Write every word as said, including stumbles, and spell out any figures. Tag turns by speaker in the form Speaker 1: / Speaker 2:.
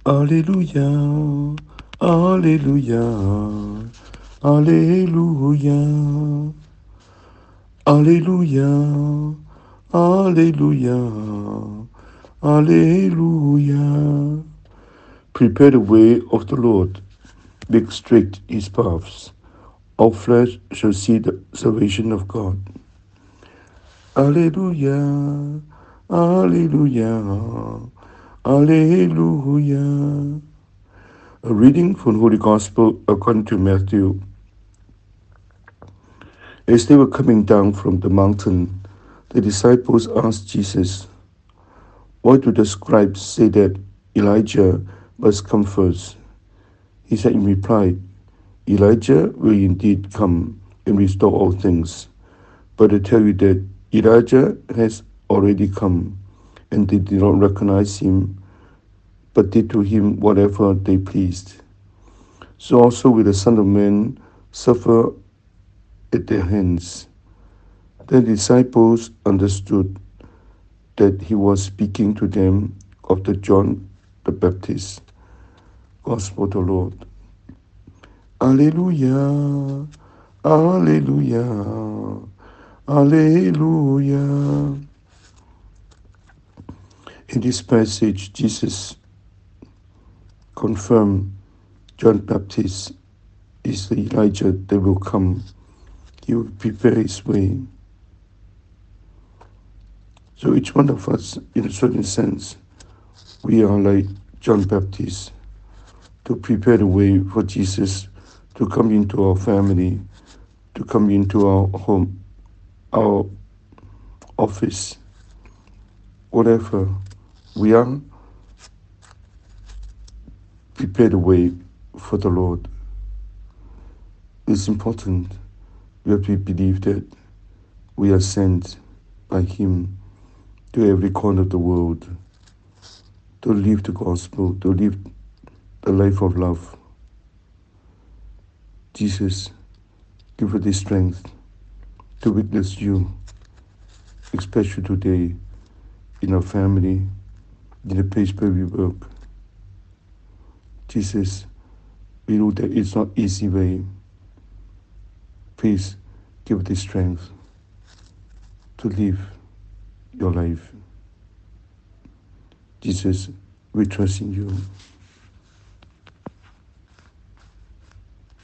Speaker 1: Alleluia, Alleluia, Alleluia, Alleluia, Alleluia, Alleluia. Prepare the way of the Lord, make straight his paths. All flesh shall see the salvation of God. Alleluia, Alleluia, Alleluia. A reading from Holy Gospel according to Matthew. As they were coming down from the mountain, the disciples asked Jesus, "Why do the scribes say that Elijah must come first?" He said in reply, "Elijah will indeed come and restore all things. But I tell you that Elijah has already come, and they did not recognize him, but did to him whatever they pleased. So also will the Son of Man suffer at their hands." The disciples understood that he was speaking to them of the John the Baptist. Gospel of the Lord. Alleluia, Alleluia, Alleluia. In this passage, Jesus confirmed John Baptist is the Elijah that will come. He will prepare his way. So each one of us, in a certain sense, we are like John Baptist, to prepare the way for Jesus to come into our family, to come into our home, our office, whatever we are, prepare the way for the Lord. It's important that we believe that we are sent by Him to every corner of the world to live the gospel, to live the life of love. Jesus, give us the strength to witness you, especially today in our family, in the place where we work. Jesus, we know that it's not easy way. Please give us the strength to live your life. Jesus, we trust in you.